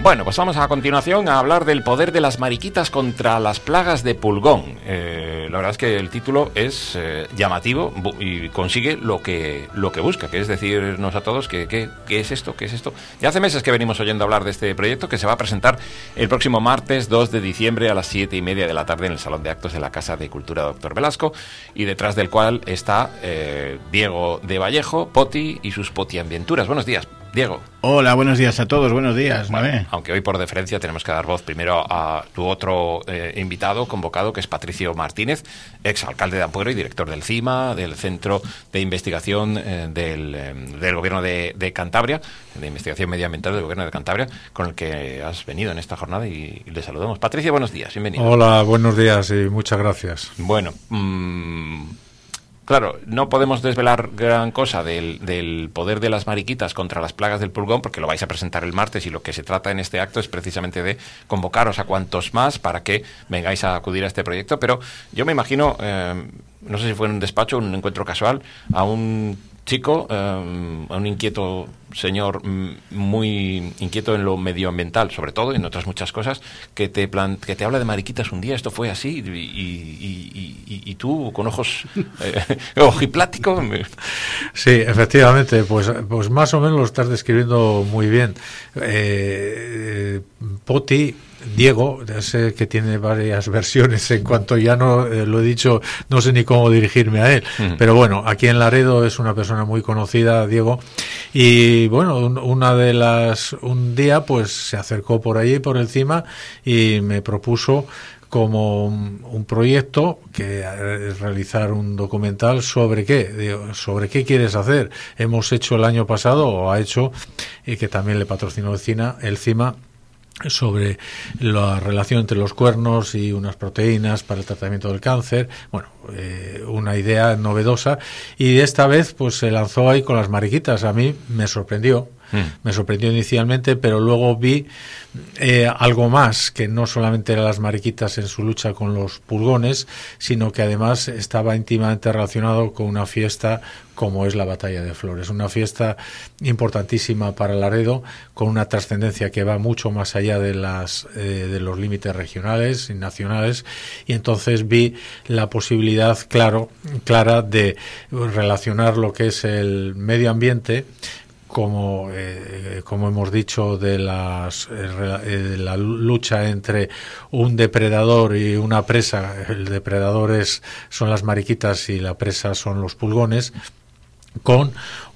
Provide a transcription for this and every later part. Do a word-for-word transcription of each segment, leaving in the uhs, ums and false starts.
Bueno, pues vamos a continuación a hablar del poder de las mariquitas contra las plagas de pulgón. Eh, la verdad es que el título es eh, llamativo y consigue lo que lo que busca, que es decirnos a todos que, que, qué es esto, qué es esto. Ya hace meses que venimos oyendo hablar de este proyecto, que se va a presentar el próximo martes dos de diciembre a las siete y media de la tarde en el Salón de Actos de la Casa de Cultura Doctor Velasco, y detrás del cual está eh, Diego de Vallejo, Poti y sus potiambienturas. Buenos días, Diego. Hola, buenos días a todos, buenos días. Bueno, aunque hoy por deferencia tenemos que dar voz primero a tu otro eh, invitado convocado, que es Patricio Martínez, exalcalde de Ampuero y director del CIMA, del Centro de Investigación eh, del, eh, del Gobierno de, de Cantabria, de Investigación Medioambiental del Gobierno de Cantabria, con el que has venido en esta jornada y, y le saludamos. Patricio, buenos días, bienvenido. Hola, buenos días y muchas gracias. Bueno, mmm, claro, no podemos desvelar gran cosa del, del poder de las mariquitas contra las plagas del pulgón, porque lo vais a presentar el martes y lo que se trata en este acto es precisamente de convocaros a cuantos más para que vengáis a acudir a este proyecto. Pero yo me imagino, eh, no sé si fue en un despacho, un encuentro casual, a un chico, eh, a un inquieto señor, muy inquieto en lo medioambiental, sobre todo, y en otras muchas cosas, que te plan, que te habla de mariquitas un día, esto fue así, y, y, y, y, y tú con ojos eh, ojipláticos. Sí, efectivamente, pues, pues más o menos lo estás describiendo muy bien. Eh, Poti, Diego, ya sé que tiene varias versiones en cuanto ya no eh, lo he dicho, no sé ni cómo dirigirme a él, uh-huh. Pero bueno, aquí en Laredo es una persona muy conocida, Diego, y bueno, un, una de las, un día pues se acercó por allí, por encima, y me propuso como un, un proyecto que es realizar un documental sobre qué, digo, sobre qué quieres hacer. Hemos hecho el año pasado, o ha hecho, y que también le patrocinó el CIMA, el CIMA, sobre la relación entre los cuernos y unas proteínas para el tratamiento del cáncer. Bueno, eh, una idea novedosa, y esta vez pues se lanzó ahí con las mariquitas. A mí me sorprendió, mm. me sorprendió inicialmente, pero luego vi eh, algo más, que no solamente eran las mariquitas en su lucha con los pulgones, sino que además estaba íntimamente relacionado con una fiesta como es la Batalla de Flores, una fiesta importantísima para Laredo, con una trascendencia que va mucho más allá de las eh, de los límites regionales y nacionales, y entonces vi la posibilidad claro clara de relacionar lo que es el medio ambiente, como eh, como hemos dicho, de las eh, de la lucha entre un depredador y una presa. El depredador es son las mariquitas y la presa son los pulgones, con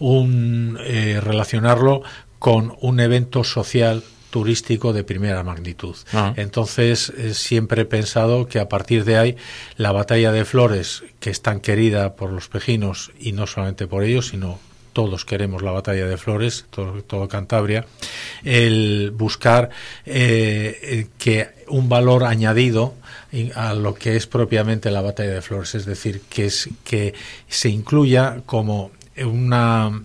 un eh, relacionarlo con un evento social turístico de primera magnitud. Uh-huh. Entonces eh, siempre he pensado que a partir de ahí la Batalla de Flores, que es tan querida por los pejinos, y no solamente por ellos, sino todos queremos la Batalla de Flores, todo, todo Cantabria, el buscar eh, que un valor añadido a lo que es propiamente la Batalla de Flores, es decir, que es que se incluya como una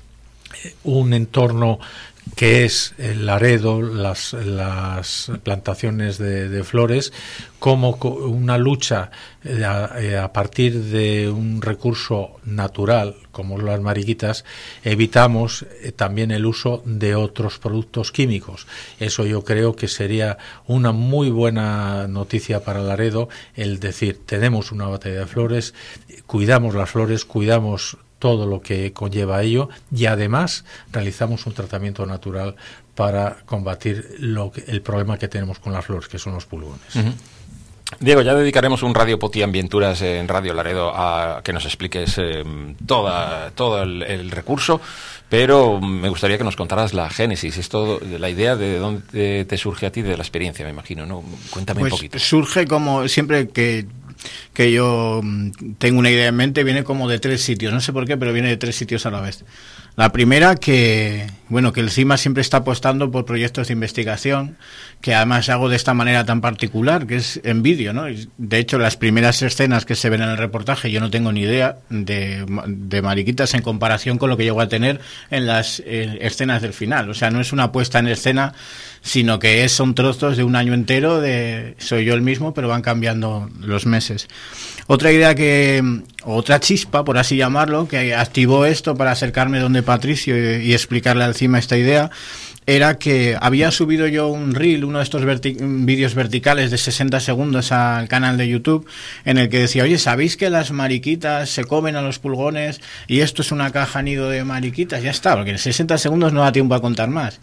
un entorno que es el Laredo, las, las plantaciones de, de flores, como una lucha a, a partir de un recurso natural como las mariquitas. Evitamos eh, también el uso de otros productos químicos. Eso yo creo que sería una muy buena noticia para Laredo, el decir, tenemos una Batalla de Flores, cuidamos las flores, cuidamos todo lo que conlleva ello, y además realizamos un tratamiento natural para combatir lo que, el problema que tenemos con las flores, que son los pulgones. Uh-huh. Diego, ya dedicaremos un Radio Potiambienturas en Radio Laredo a que nos expliques eh, toda, todo el, el recurso, pero me gustaría que nos contaras la génesis, esto, la idea de dónde te surge a ti de la experiencia, me imagino, ¿no? Cuéntame pues un poquito. Surge como siempre que que yo tengo una idea en mente, viene como de tres sitios, no sé por qué, pero viene de tres sitios a la vez. La primera, que bueno, que el CIMA siempre está apostando por proyectos de investigación, que además hago de esta manera tan particular, que es en vídeo, ¿no? De hecho, las primeras escenas que se ven en el reportaje, yo no tengo ni idea de, de mariquitas en comparación con lo que llego a tener en las eh, escenas del final. O sea, no es una puesta en escena, sino que es, son trozos de un año entero, de soy yo el mismo, pero van cambiando los meses. Otra idea que, otra chispa, por así llamarlo, que activó esto para acercarme donde Patricio y, y explicarle al CIMA esta idea, era que había subido yo un reel, uno de estos verti- vídeos verticales de sesenta segundos al canal de YouTube, en el que decía, oye, ¿sabéis que las mariquitas se comen a los pulgones y esto es una caja nido de mariquitas? Ya está, porque en sesenta segundos no da tiempo a contar más.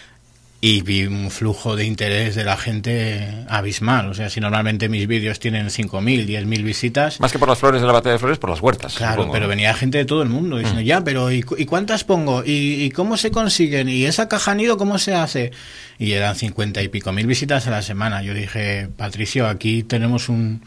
Y vi un flujo de interés de la gente abismal. O sea, si normalmente mis vídeos tienen cinco mil, diez mil visitas... Más que por las flores de la batalla de flores, por las huertas. Claro, supongo, pero ¿no? venía gente de todo el mundo diciendo, mm. ya, pero ¿y, ¿y cuántas pongo? ¿Y, ¿Y cómo se consiguen? ¿Y esa caja nido cómo se hace? Y eran cincuenta y pico mil visitas a la semana. Yo dije, Patricio, aquí tenemos un...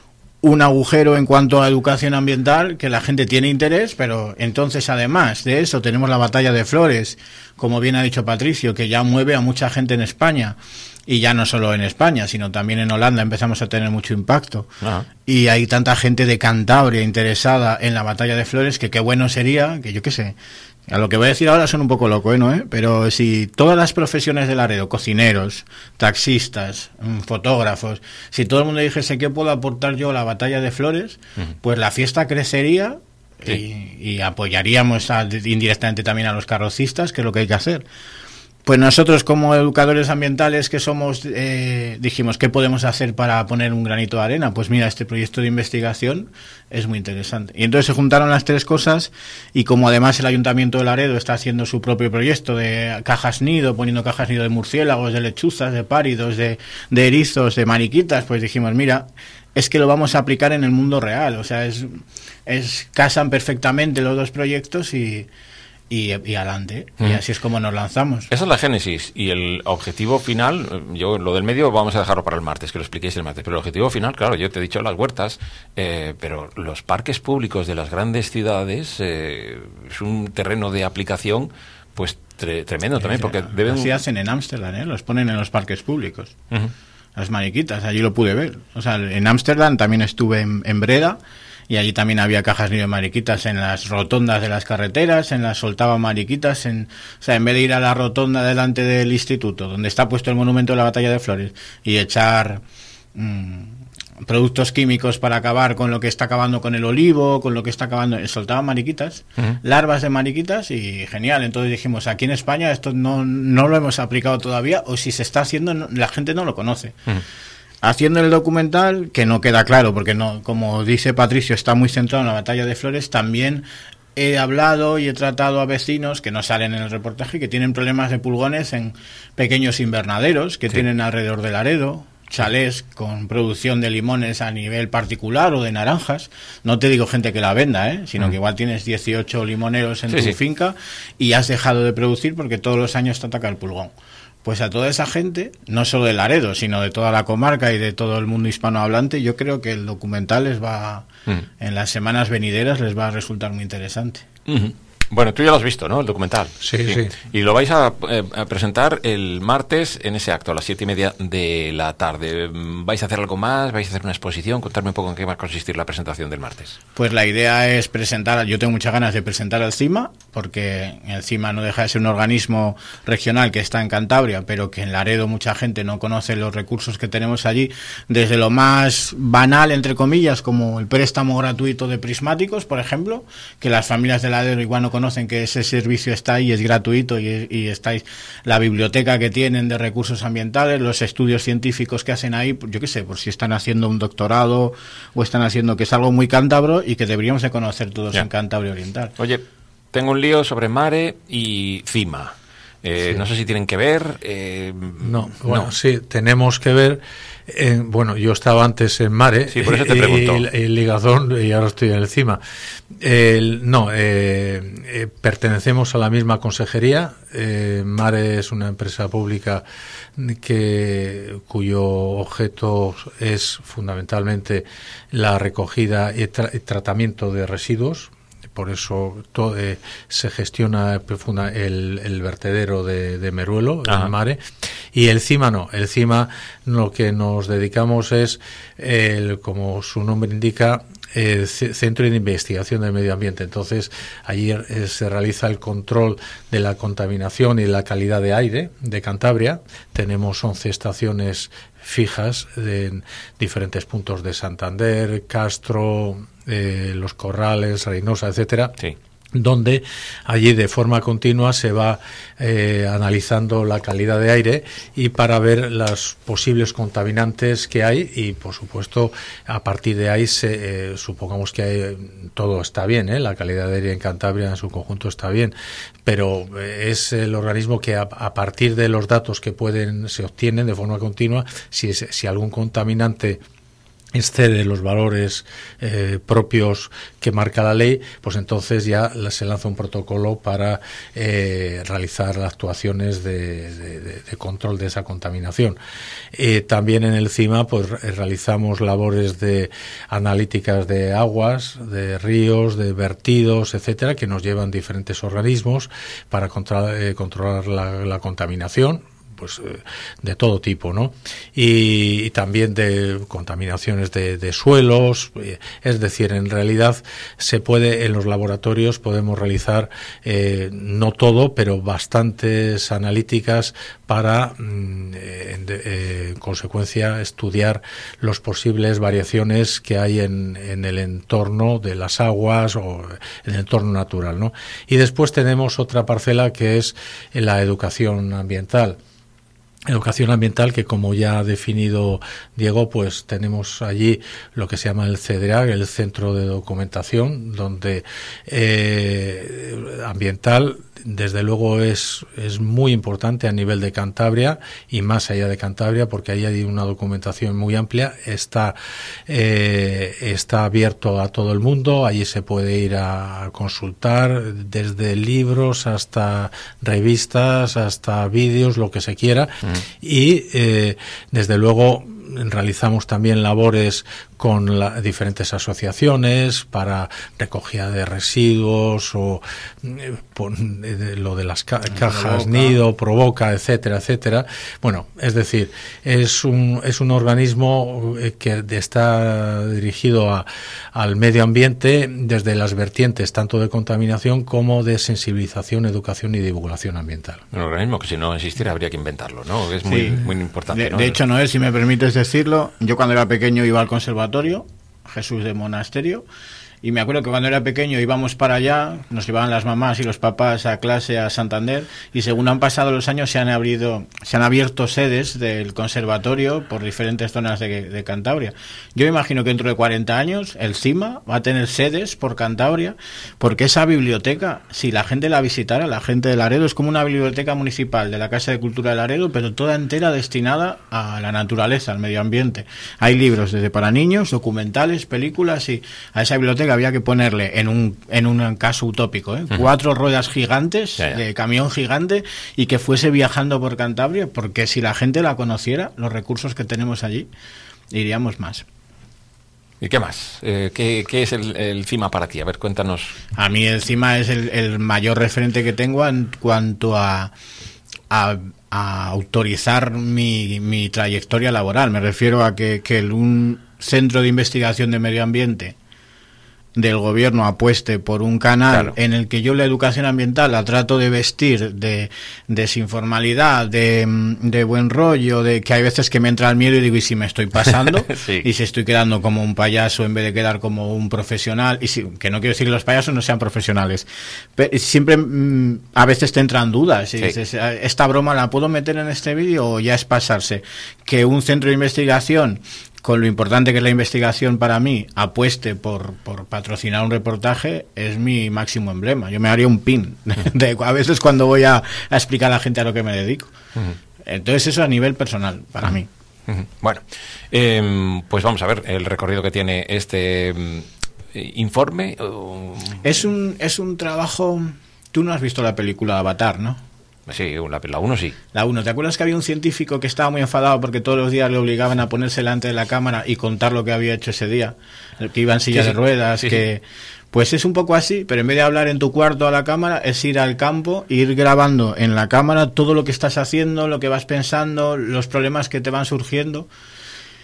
un agujero en cuanto a educación ambiental, que la gente tiene interés, pero entonces además de eso tenemos la batalla de flores, como bien ha dicho Patricio, que ya mueve a mucha gente en España, y ya no solo en España, sino también en Holanda empezamos a tener mucho impacto. Ajá. Y hay tanta gente de Cantabria interesada en la batalla de flores, que qué bueno sería, que yo qué sé, a lo que voy a decir ahora son un poco loco, ¿eh? ¿No, eh? Pero si todas las profesiones de Laredo, cocineros, taxistas, fotógrafos, si todo el mundo dijese qué puedo aportar yo a la batalla de flores, uh-huh. pues la fiesta crecería sí. y, y apoyaríamos a, indirectamente también a los carrocistas, que es lo que hay que hacer. Pues nosotros como educadores ambientales que somos, eh, dijimos, ¿qué podemos hacer para poner un granito de arena? Pues mira, este proyecto de investigación es muy interesante. Y entonces se juntaron las tres cosas y como además el Ayuntamiento de Laredo está haciendo su propio proyecto de cajas nido, poniendo cajas nido de murciélagos, de lechuzas, de páridos, de, de erizos, de mariquitas, pues dijimos, mira, es que lo vamos a aplicar en el mundo real. O sea, es, es casan perfectamente los dos proyectos y... Y, y adelante, mm. y así es como nos lanzamos. Esa es la génesis y el objetivo final. Yo lo del medio vamos a dejarlo para el martes, que lo expliquéis el martes, pero el objetivo final, claro, yo te he dicho las huertas, eh, pero los parques públicos de las grandes ciudades eh, es un terreno de aplicación pues tre- tremendo sí, también, porque sí, deben... Así hacen en Ámsterdam, ¿eh? Los ponen en los parques públicos. Uh-huh. Las mariquitas, allí lo pude ver. O sea, en Ámsterdam también estuve en, en Breda, y allí también había cajas nido de mariquitas en las rotondas de las carreteras, en las soltaban mariquitas, en, o sea, en vez de ir a la rotonda delante del instituto, donde está puesto el monumento de la batalla de flores, y echar mmm, productos químicos para acabar con lo que está acabando con el olivo, con lo que está acabando, soltaban mariquitas, uh-huh. larvas de mariquitas, y genial. Entonces dijimos, aquí en España esto no, no lo hemos aplicado todavía, o si se está haciendo, no, la gente no lo conoce. Uh-huh. Haciendo el documental, que no queda claro, porque no, como dice Patricio, está muy centrado en la batalla de flores, también he hablado y he tratado a vecinos que no salen en el reportaje, que tienen problemas de pulgones en pequeños invernaderos que sí. tienen alrededor de Laredo, chalés con producción de limones a nivel particular o de naranjas. No te digo gente que la venda, ¿eh? Sino mm. que igual tienes dieciocho limoneros en sí, tu sí. finca y has dejado de producir porque todos los años te ataca el pulgón. Pues a toda esa gente, no solo de Laredo, sino de toda la comarca y de todo el mundo hispanohablante, yo creo que el documental les va, mm. en las semanas venideras, les va a resultar muy interesante. Mm-hmm. Bueno, tú ya lo has visto, ¿no? El documental. Sí, sí. sí. Y lo vais a, eh, a presentar el martes en ese acto, a las siete y media de la tarde. ¿Vais a hacer algo más? ¿Vais a hacer una exposición? Contarme un poco en qué va a consistir la presentación del martes. Pues la idea es presentar, yo tengo muchas ganas de presentar al CIMA, porque el CIMA no deja de ser un organismo regional que está en Cantabria, pero que en Laredo mucha gente no conoce los recursos que tenemos allí, desde lo más banal, entre comillas, como el préstamo gratuito de prismáticos, por ejemplo, que las familias de Laredo igual no conocen que ese servicio está ahí, es gratuito y, y estáis la biblioteca que tienen de recursos ambientales, los estudios científicos que hacen ahí, yo qué sé, por si están haciendo un doctorado o están haciendo, que es algo muy cántabro y que deberíamos de conocer todos ya. En Cantabria Oriental. Oye, tengo un lío sobre Mare y CIMA. Eh, sí. No sé si tienen que ver. Eh, no, bueno, no. sí, tenemos que ver. Eh, bueno, yo estaba antes en Mare, sí, por eso te pregunto. El, el Ligazón, y ahora estoy en el CIMA. El, no, eh, eh, pertenecemos a la misma consejería. Eh, Mare es una empresa pública que cuyo objeto es fundamentalmente la recogida y, tra- y tratamiento de residuos. Por eso todo, eh, se gestiona el, el vertedero de, de Meruelo, Ajá. en Mare, y el CIMA no. El CIMA lo que nos dedicamos es, el, como su nombre indica, el Centro de Investigación del Medio Ambiente. Entonces, allí eh, se realiza el control de la contaminación y la calidad de aire de Cantabria. Tenemos once estaciones fijas en diferentes puntos de Santander, Castro, eh, Los Corrales, Reynosa, etcétera. Sí. donde allí de forma continua se va eh, analizando la calidad de aire y para ver los posibles contaminantes que hay y por supuesto a partir de ahí se, eh, supongamos que hay, todo está bien, ¿eh? La calidad de aire en Cantabria en su conjunto está bien, pero es el organismo que a, a partir de los datos que pueden se obtienen de forma continua, si, es, si algún contaminante excede los valores eh, propios que marca la ley, pues entonces ya se lanza un protocolo para eh, realizar actuaciones de, de, de control de esa contaminación. Eh, también en el CIMA pues realizamos labores de analíticas de aguas, de ríos, de vertidos, etcétera, que nos llevan diferentes organismos para controlar, eh, controlar la, la contaminación, pues de todo tipo, ¿no? Y, y también de contaminaciones de, de suelos, es decir, en realidad se puede, en los laboratorios podemos realizar eh, no todo, pero bastantes analíticas para, mm, en, de, eh, en consecuencia, estudiar las posibles variaciones que hay en, en el entorno de las aguas o en el entorno natural, ¿no? Y después tenemos otra parcela que es la educación ambiental. Educación ambiental que, como ya ha definido Diego, pues tenemos allí lo que se llama el C D A, el Centro de Documentación, donde eh, ambiental desde luego es, es muy importante a nivel de Cantabria y más allá de Cantabria, porque ahí hay una documentación muy amplia, está, eh, está abierto a todo el mundo, allí se puede ir a consultar desde libros hasta revistas, hasta vídeos, lo que se quiera, mm. y eh, desde luego realizamos también labores con la, diferentes asociaciones para recogida de residuos o eh, por, eh, lo de las ca cajas provoca. nido, provoca, etcétera, etcétera. Bueno, es decir, es un es un organismo que está dirigido a, al medio ambiente desde las vertientes tanto de contaminación como de sensibilización, educación y divulgación ambiental. Un organismo que si no existiera habría que inventarlo, ¿no? Es muy, sí. muy importante. De, ¿no? de hecho, Noel, si me permites decirlo, yo cuando era pequeño iba al conservatorio Jesús de Monasterio y me acuerdo que cuando era pequeño íbamos para allá, nos llevaban las mamás y los papás a clase a Santander y según han pasado los años se han abierto, se han abierto sedes del conservatorio por diferentes zonas de, de Cantabria. Yo imagino que dentro de cuarenta años el CIMA va a tener sedes por Cantabria porque esa biblioteca, si la gente la visitara, la gente de Laredo, es como una biblioteca municipal de la Casa de Cultura de Laredo, pero toda entera destinada a la naturaleza, al medio ambiente. Hay libros desde para niños, documentales, películas y a esa biblioteca había que ponerle en un en un caso utópico, ¿eh? Uh-huh. cuatro ruedas gigantes, yeah, yeah. de camión gigante y que fuese viajando por Cantabria, porque si la gente la conociera, los recursos que tenemos allí, iríamos más. ¿Y qué más? Eh, ¿qué, ¿Qué es el, el CIMA para ti? A ver, cuéntanos. A mí el CIMA es el, el mayor referente que tengo en cuanto a, a a autorizar mi, mi trayectoria laboral. Me refiero a que, que el, un centro de investigación de medio ambiente del gobierno apueste por un canal, claro, en el que yo la educación ambiental la trato de vestir de, de sin formalidad, de, de buen rollo, de que hay veces que me entra el miedo y digo, ¿y si me estoy pasando? Sí. Y si estoy quedando como un payaso en vez de quedar como un profesional, y si, que no quiero decir que los payasos no sean profesionales, pero siempre mmm, a veces te entran dudas y sí. dices, ¿esta broma la puedo meter en este vídeo o ya es pasarse? Que un centro de investigación, con lo importante que es la investigación para mí, apueste por, por patrocinar un reportaje, es mi máximo emblema. Yo me haría un pin de, a veces cuando voy a, a explicar a la gente a lo que me dedico. Uh-huh. Entonces eso a nivel personal, para uh-huh. mí. Uh-huh. Bueno, eh, pues vamos a ver el recorrido que tiene este um, informe. Uh... Es un, es un trabajo... Tú no has visto la película Avatar, ¿no? Sí, la uno sí. La uno. ¿Te acuerdas que había un científico que estaba muy enfadado porque todos los días le obligaban a ponerse delante de la cámara y contar lo que había hecho ese día? El que iba en silla sí, de ruedas, sí, que... Sí. Pues es un poco así, pero en vez de hablar en tu cuarto a la cámara, es ir al campo e ir grabando en la cámara todo lo que estás haciendo, lo que vas pensando, los problemas que te van surgiendo.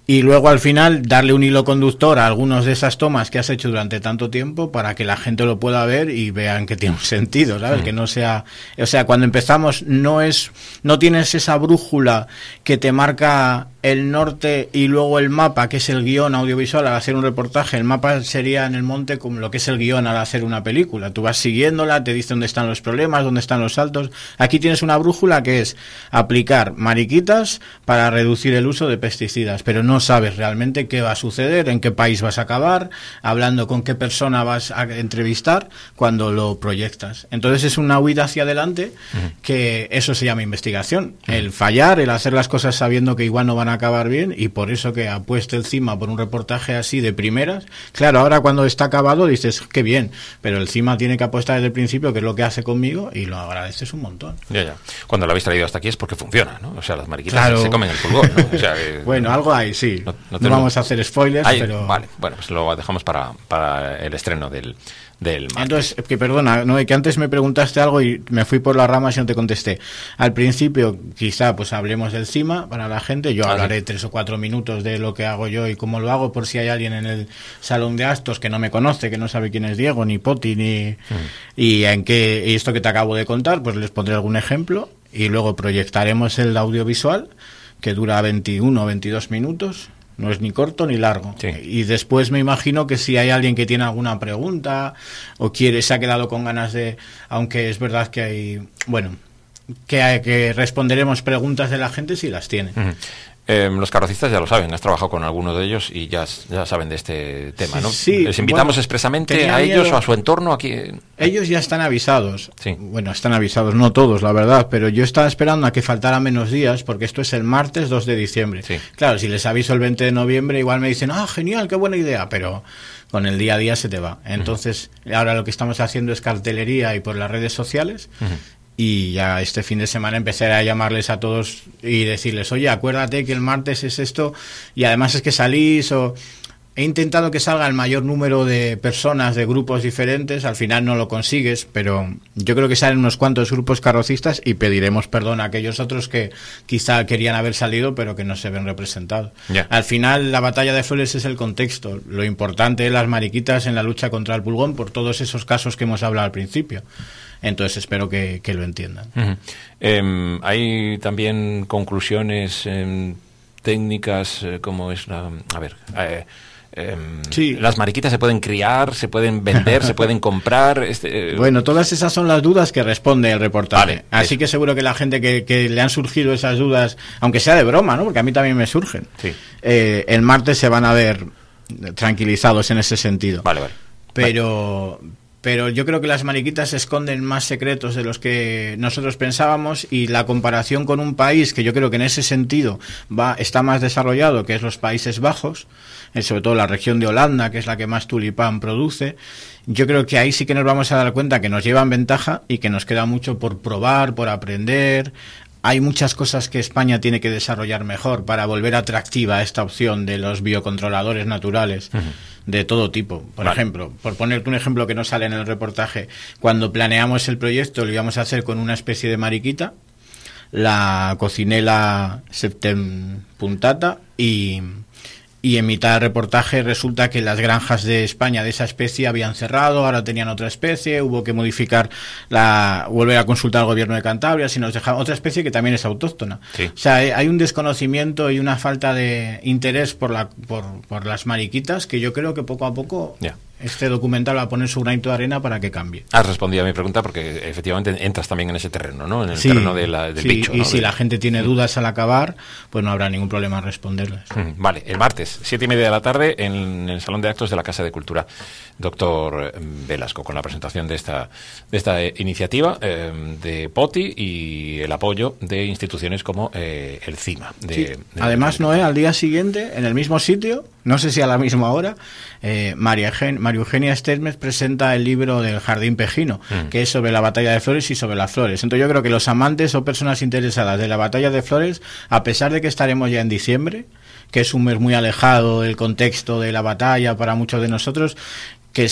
y luego al final darle un hilo conductor a algunas de esas tomas que has hecho durante tanto tiempo para que la gente lo pueda ver y vean que tiene un sentido, ¿sabes? Mm. Que no sea, o sea, cuando empezamos no es, no tienes esa brújula que te marca el norte y luego el mapa, que es el guión audiovisual al hacer un reportaje. El mapa sería en el monte como lo que es el guión al hacer una película. Tú vas siguiéndola, te dice dónde están los problemas, dónde están los saltos. Aquí tienes una brújula que es aplicar mariquitas para reducir el uso de pesticidas, pero no sabes realmente qué va a suceder, en qué país vas a acabar, hablando con qué persona vas a entrevistar cuando lo proyectas. Entonces es una huida hacia adelante, uh-huh. que eso se llama investigación. Uh-huh. El fallar, el hacer las cosas sabiendo que igual no van a acabar bien, y por eso que apuesto el CIMA por un reportaje así de primeras. Claro, ahora cuando está acabado dices, qué bien, pero el CIMA tiene que apostar desde el principio, que es lo que hace conmigo, y lo agradeces un montón. Ya, ya. Cuando lo habéis traído hasta aquí es porque funciona, ¿no? O sea, las mariquitas claro. se comen el pulgón, ¿no? O sea, que, bueno, algo hay, sí. No, no, no vamos a hacer spoilers, hay, pero... Vale, bueno, pues lo dejamos para, para el estreno del, del martes. Entonces, que perdona, no, que antes me preguntaste algo y me fui por las ramas y no te contesté. Al principio, quizá, pues hablemos del CIMA para la gente. Yo ah, hablaré sí. tres o cuatro minutos de lo que hago yo y cómo lo hago, por si hay alguien en el salón de actos que no me conoce, que no sabe quién es Diego, ni Poti, ni... Mm. Y en qué, y esto que te acabo de contar, pues les pondré algún ejemplo y luego proyectaremos el audiovisual, que dura veintiuno o veintidós minutos, no es ni corto ni largo. Sí. Y después me imagino que si hay alguien que tiene alguna pregunta o quiere, se ha quedado con ganas de, aunque es verdad que hay, bueno, que, hay, que responderemos preguntas de la gente si las tiene. Uh-huh. Eh, los carrocistas ya lo saben, has trabajado con algunos de ellos y ya, ya saben de este tema, ¿no? Sí, ¿Les invitamos bueno, expresamente a ellos miedo. o a su entorno aquí? Ellos ya están avisados. Sí. Bueno, están avisados, no todos, la verdad, pero yo estaba esperando a que faltara menos días, porque esto es el martes dos de diciembre. Sí. Claro, si les aviso el veinte de noviembre, igual me dicen, ah, genial, qué buena idea, pero con el día a día se te va. Entonces, uh-huh. ahora lo que estamos haciendo es cartelería y por las redes sociales. Uh-huh. Y ya este fin de semana empezaré a llamarles a todos y decirles, oye, acuérdate que el martes es esto, y además es que salís, o he intentado que salga el mayor número de personas de grupos diferentes, al final no lo consigues, pero yo creo que salen unos cuantos grupos carrocistas y pediremos perdón a aquellos otros que quizá querían haber salido pero que no se ven representados. Yeah. Al final la batalla de Flores es el contexto, lo importante es las mariquitas en la lucha contra el pulgón por todos esos casos que hemos hablado al principio. Entonces espero que, que lo entiendan. Uh-huh. Eh, hay también conclusiones eh, técnicas, eh, como es la... A ver... Eh, Eh, sí. Las mariquitas se pueden criar, se pueden vender, se pueden comprar. Este, eh. Bueno, todas esas son las dudas que responde el reportaje. Vale, Así eso. que seguro que la gente que, que le han surgido esas dudas, aunque sea de broma, ¿no? Porque a mí también me surgen. Sí. Eh, el martes se van a ver tranquilizados en ese sentido. Vale, vale. Pero... Vale. Pero yo creo que las mariquitas esconden más secretos de los que nosotros pensábamos, y la comparación con un país que yo creo que en ese sentido va está más desarrollado, que es los Países Bajos, sobre todo la región de Holanda, que es la que más tulipán produce, yo creo que ahí sí que nos vamos a dar cuenta que nos llevan ventaja y que nos queda mucho por probar, por aprender. Hay muchas cosas que España tiene que desarrollar mejor para volver atractiva esta opción de los biocontroladores naturales. Uh-huh. De todo tipo. Por vale. ejemplo, por ponerte un ejemplo que no sale en el reportaje, cuando planeamos el proyecto lo íbamos a hacer con una especie de mariquita, la Coccinella septempuntata, y, y en mitad del reportaje resulta que las granjas de España de esa especie habían cerrado, ahora tenían otra especie, hubo que modificar, la volver a consultar al gobierno de Cantabria si nos dejaban otra especie que también es autóctona. Sí. O sea, hay un desconocimiento y una falta de interés por, la, por, por las mariquitas que yo creo que poco a poco... Yeah. Este documental va a poner su granito de arena para que cambie. Has respondido a mi pregunta porque efectivamente entras también en ese terreno, ¿no? En el sí, terreno de la, del sí, bicho. Y ¿no? si de... la gente tiene dudas al acabar, pues no habrá ningún problema en responderles. Vale, el martes, siete y media de la tarde, en el Salón de Actos de la Casa de Cultura, doctor Velasco, con la presentación de esta, de esta iniciativa eh, de Poti y el apoyo de instituciones como eh, el CIMA. De, sí. de Además, Noé, al día siguiente, en el mismo sitio, no sé si a la misma hora, eh, María, Gen- María Eugenia Stermes presenta el libro del Jardín Pejino, mm. que es sobre la batalla de Flores y sobre las flores. Entonces yo creo que los amantes o personas interesadas de la batalla de Flores, a pesar de que estaremos ya en diciembre, que es un mes muy alejado del contexto de la batalla para muchos de nosotros, que es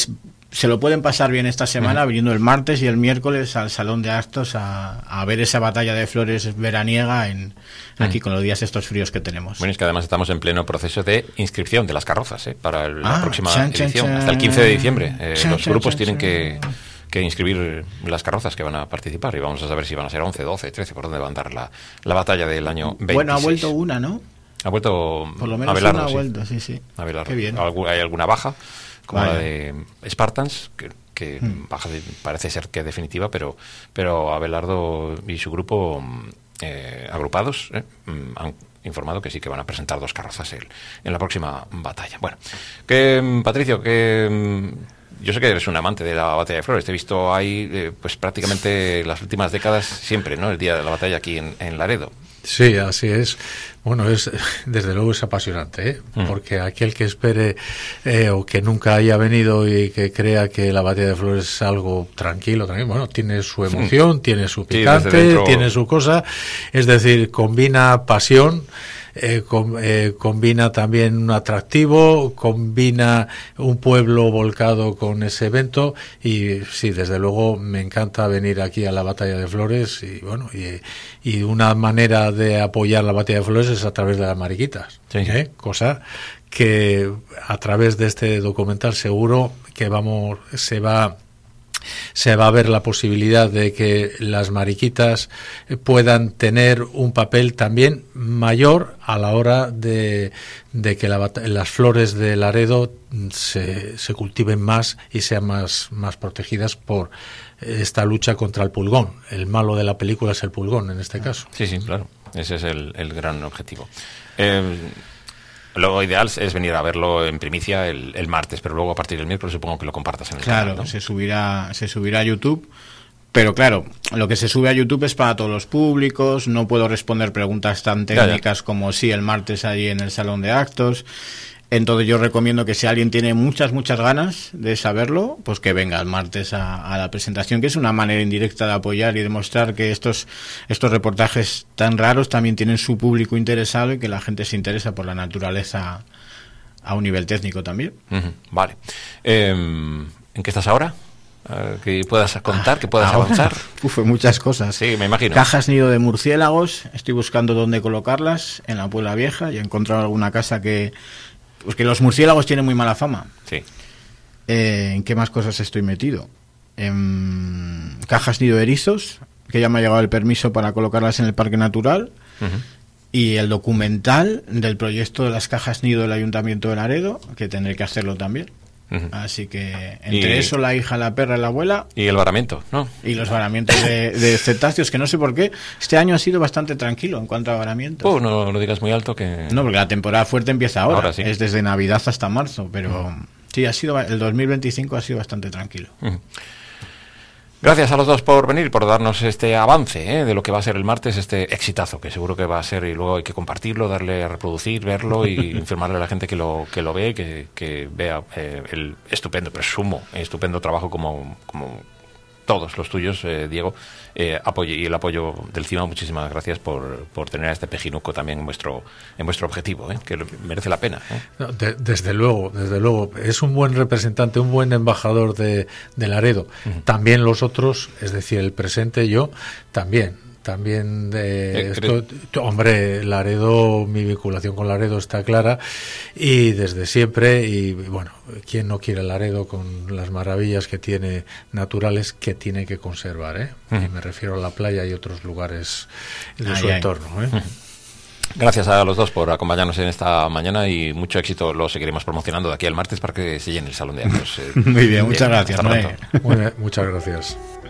se lo pueden pasar bien esta semana uh-huh. viniendo el martes y el miércoles al Salón de Actos a, a ver esa batalla de flores veraniega en aquí uh-huh. con los días estos fríos que tenemos. Bueno, es que además estamos en pleno proceso de inscripción de las carrozas, ¿eh? Para el, ah, la próxima chan, edición, chan, hasta el quince de diciembre. Eh, chan, los chan, grupos chan, tienen chan. que, que inscribir las carrozas que van a participar y vamos a saber si van a ser once, doce, trece, por dónde va a andar la, la batalla del año veintiséis. Bueno, ha vuelto una, ¿no? Ha vuelto Por lo menos Abelardo, una ha sí. vuelto, sí, sí. Abelardo. Qué bien. Hay alguna baja, como Vaya. la de Spartans, que, que hmm. baja de, parece ser que definitiva, pero, pero Abelardo y su grupo eh, agrupados eh, han informado que sí que van a presentar dos carrozas en, en la próxima batalla. Bueno, que Patricio, que yo sé que eres un amante de la batalla de flores. Te he visto ahí, eh, pues prácticamente las últimas décadas siempre, ¿no? El día de la batalla aquí en, en Laredo. Sí, así es. Bueno, es desde luego es apasionante, ¿eh? Mm. Porque aquel que espere eh, o que nunca haya venido y que crea que la batalla de flores es algo tranquilo, tranquilo, bueno, tiene su emoción, mm. tiene su picante, sí, dentro... tiene su cosa, es decir, combina pasión. Eh, com, eh, combina también un atractivo, combina un pueblo volcado con ese evento y sí, desde luego me encanta venir aquí a la Batalla de Flores y bueno, y, y una manera de apoyar la Batalla de Flores es a través de las mariquitas, sí. ¿eh? Cosa que a través de este documental seguro que vamos, se va se va a ver la posibilidad de que las mariquitas puedan tener un papel también mayor a la hora de, de que la, las flores de Laredo se, se cultiven más y sean más, más protegidas por esta lucha contra el pulgón. El malo de la película es el pulgón en este caso. Sí, sí, claro. Ese es el, el gran objetivo. Eh, Lo ideal es venir a verlo en primicia el, el martes, pero luego a partir del miércoles supongo que lo compartas en el claro, canal, ¿no? se subirá, se subirá a YouTube, pero claro, lo que se sube a YouTube es para todos los públicos, no puedo responder preguntas tan técnicas ya, ya. como sí el martes allí en el Salón de Actos. Entonces yo recomiendo que si alguien tiene muchas, muchas ganas de saberlo, pues que venga el martes a, a la presentación, que es una manera indirecta de apoyar y demostrar que estos, estos reportajes tan raros también tienen su público interesado y que la gente se interesa por la naturaleza a un nivel técnico también. Uh-huh. Vale. Eh, ¿En qué estás ahora? Uh, que puedas contar, que puedas ahora, avanzar. Uf, muchas cosas. Sí, me imagino. Cajas nido de murciélagos, estoy buscando dónde colocarlas en la Puebla Vieja y he encontrado alguna casa que... Pues que los murciélagos tienen muy mala fama. Sí. Eh, ¿En qué más cosas estoy metido? En cajas nido de erizos, que ya me ha llegado el permiso para colocarlas en el Parque Natural. Uh-huh. Y el documental del proyecto de las cajas nido del Ayuntamiento de Laredo, que tendré que hacerlo también. Uh-huh. Así que entre y, eso, la hija, la perra y la abuela. Y el varamiento, ¿no? Y los varamientos de, de cetáceos, que no sé por qué. Este año ha sido bastante tranquilo en cuanto a varamientos. Oh, no lo digas muy alto que... No, porque la temporada fuerte empieza ahora. ahora sí. Es desde Navidad hasta marzo, pero uh-huh. sí, ha sido el dos mil veinticinco ha sido bastante tranquilo. Uh-huh. Gracias a los dos por venir, por darnos este avance ¿eh? de lo que va a ser el martes, este exitazo, que seguro que va a ser, y luego hay que compartirlo, darle a reproducir, verlo y informarle a la gente que lo que lo ve, que, que vea eh, el estupendo, presumo, estupendo trabajo como, como todos los tuyos, eh, Diego, eh, apoyo, y el apoyo del CIMA. Muchísimas gracias por, por tener a este pejinuco también en vuestro en vuestro objetivo, ¿eh? Que merece la pena. ¿eh? No, de, desde luego, desde luego. Es un buen representante, un buen embajador de, de Laredo. Uh-huh. También los otros, es decir, el presente, yo, también. También, de esto, hombre, Laredo, mi vinculación con Laredo está clara y desde siempre, y bueno, ¿quién no quiere Laredo con las maravillas que tiene naturales que tiene que conservar? ¿eh? Uh-huh. Y me refiero a la playa y otros lugares de ay, su ay. entorno. ¿eh? Uh-huh. Gracias a los dos por acompañarnos en esta mañana y mucho éxito. Lo seguiremos promocionando de aquí al martes para que se llene el Salón de Actos. Muy bien, muchas gracias. Muy bien, muchas gracias.